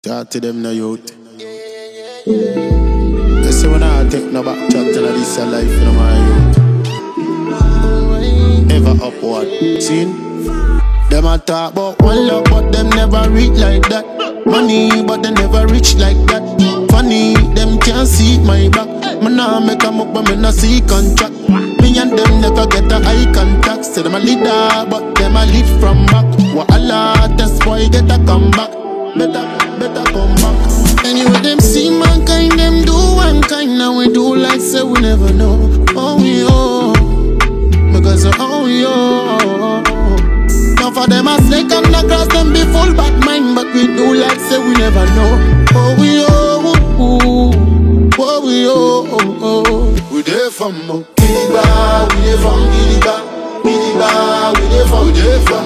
Talk to them no youth. They say when I take no back chat till this a life in my youth. Ever upward, seen? Them a talk about one love, but them never reach like that. Money, but they never reach like that. Funny, them can't see my back. Me nah make 'em up, but me nah see contract. Me and them never get a eye contact. Say them a leader, but them a lead from back. Wallah, that's why get a comeback. Better come back. Anyway, them see mankind, them do one kind. Now we do like say we never know. Oh, yo, because oh, yo. Now for them a snake and the grass, them be full bad mind. But we do like say we never know. Oh, yo, oh, yo, we there from Kiliba, we there from Kiliba. Kiliba, we there from Kiliba.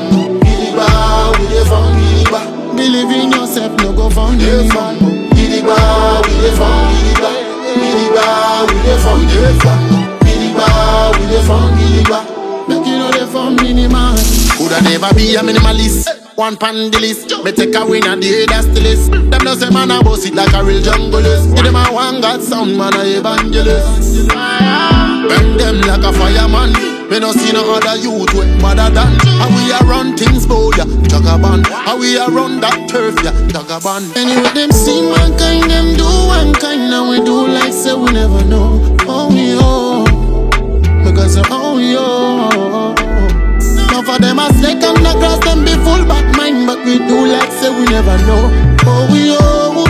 We there from Kiliba. Believe in yourself, no go from Kiliba. Kiliba, we there from Kiliba. Kiliba, we there from Kiliba. Kiliba, we there from Kiliba. Make you know they from minimal. Coulda never be a minimalist. One pan the list. Me take a win and the that's the list. Them no say man a boss it like a real junglist. Give them a one God sound man a evangelist. Burn them like a fireman. Me no see no other youth way better than. How we a run things bold ya, Jagaban. How we a run that turf ya, Jagaban. Anyway them see mankind, them do one kind. Now we do like say we never know. Oh yo, because oh yo. Now for them a snake and the grass, them be full bad mind. But we do like say we never know. Oh yo,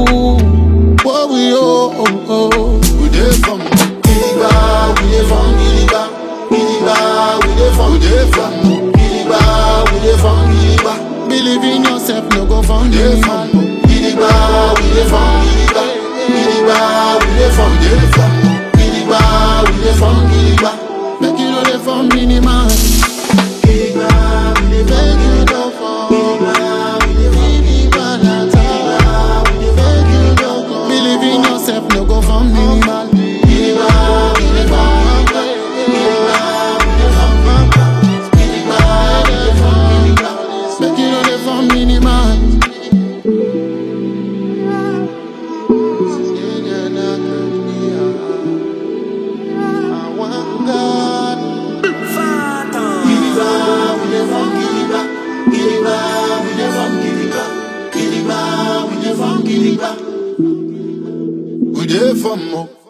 oh yo. We there from Kiliba, we there from Kiliba. Kiliba, we there from Kiliba, we there from Kiliba. Believe in yourself, no go from Kiliba. Kiliba, we there from Kiliba. Kiliba, we there from Kiliba. Kiliba, we there from Kiliba. Make you know they from minimal. Kiliba, we there from Kiliba. Kiliba, we there from Kiliba. Make you know. Believe in yourself, no go from minimal. Kiliba, we there from we there from